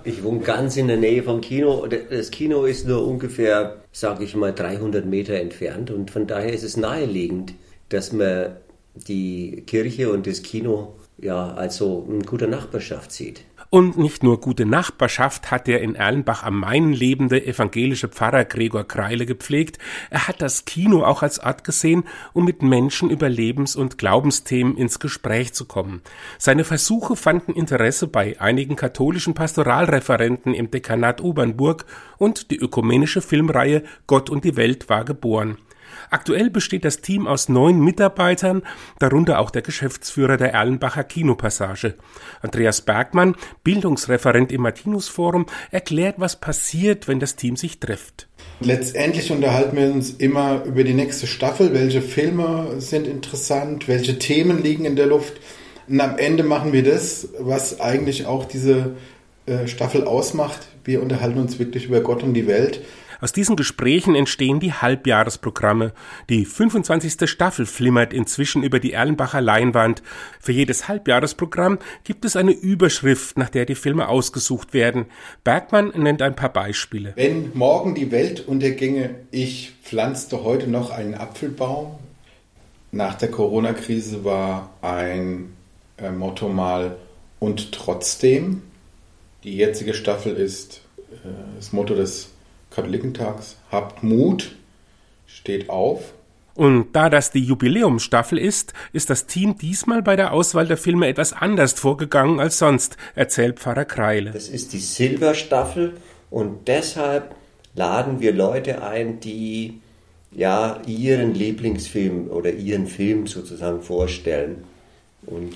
Ich wohne ganz in der Nähe vom Kino. Das Kino ist nur ungefähr, sage ich mal, 300 Meter entfernt. Und von daher ist es naheliegend, dass man die Kirche und das Kino ja also in guter Nachbarschaft sieht. Und nicht nur gute Nachbarschaft hat der in Erlenbach am Main lebende evangelische Pfarrer Gregor Kreile gepflegt. Er hat das Kino auch als Ort gesehen, um mit Menschen über Lebens- und Glaubensthemen ins Gespräch zu kommen. Seine Versuche fanden Interesse bei einigen katholischen Pastoralreferenten im Dekanat Obernburg und die ökumenische Filmreihe Gott und die Welt war geboren. Aktuell besteht das Team aus 9 Mitarbeitern, darunter auch der Geschäftsführer der Erlenbacher Kinopassage. Andreas Bergmann, Bildungsreferent im Martinusforum, erklärt, was passiert, wenn das Team sich trifft. Letztendlich unterhalten wir uns immer über die nächste Staffel, welche Filme sind interessant, welche Themen liegen in der Luft. Und am Ende machen wir das, was eigentlich auch diese Staffel ausmacht. Wir unterhalten uns wirklich über Gott und die Welt. Aus diesen Gesprächen entstehen die Halbjahresprogramme. Die 25. Staffel flimmert inzwischen über die Erlenbacher Leinwand. Für jedes Halbjahresprogramm gibt es eine Überschrift, nach der die Filme ausgesucht werden. Bergmann nennt ein paar Beispiele. Wenn morgen die Welt unterginge, ich pflanzte heute noch einen Apfelbaum. Nach der Corona-Krise war ein Motto mal und trotzdem. Die jetzige Staffel ist das Motto des Katholikentags, habt Mut, steht auf. Und da das die Jubiläumsstaffel ist das Team diesmal bei der Auswahl der Filme etwas anders vorgegangen als sonst, erzählt Pfarrer Kreile. Das ist die Silberstaffel und deshalb laden wir Leute ein, die ja ihren Lieblingsfilm oder ihren Film sozusagen vorstellen und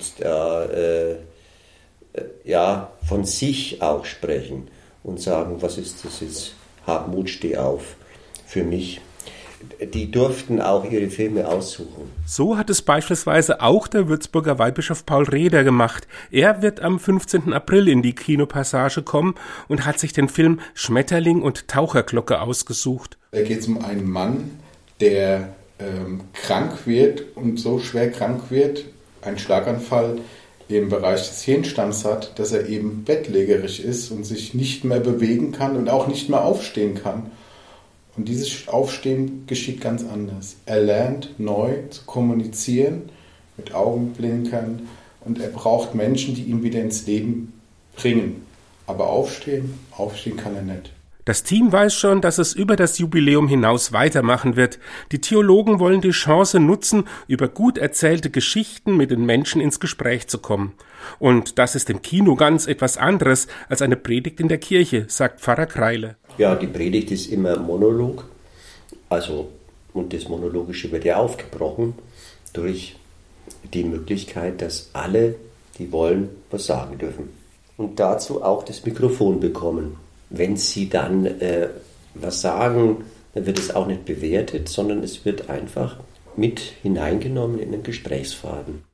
von sich auch sprechen und sagen, was ist das jetzt? Hab Mut, steh auf für mich. Die durften auch ihre Filme aussuchen. So hat es beispielsweise auch der Würzburger Weihbischof Paul Reder gemacht. Er wird am 15. April in die Kinopassage kommen und hat sich den Film Schmetterling und Taucherglocke ausgesucht. Da geht es um einen Mann, der krank wird und so schwer krank wird, einen Schlaganfall im Bereich des Hirnstamms hat, dass er eben bettlägerig ist und sich nicht mehr bewegen kann und auch nicht mehr aufstehen kann. Und dieses Aufstehen geschieht ganz anders. Er lernt neu zu kommunizieren mit Augenblinkern und er braucht Menschen, die ihn wieder ins Leben bringen. Aber aufstehen kann er nicht. Das Team weiß schon, dass es über das Jubiläum hinaus weitermachen wird. Die Theologen wollen die Chance nutzen, über gut erzählte Geschichten mit den Menschen ins Gespräch zu kommen. Und das ist im Kino ganz etwas anderes als eine Predigt in der Kirche, sagt Pfarrer Kreile. Ja, die Predigt ist immer Monolog. Und das Monologische wird ja aufgebrochen durch die Möglichkeit, dass alle, die wollen, was sagen dürfen. Und dazu auch das Mikrofon bekommen. Wenn sie dann was sagen, dann wird es auch nicht bewertet, sondern es wird einfach mit hineingenommen in den Gesprächsfaden.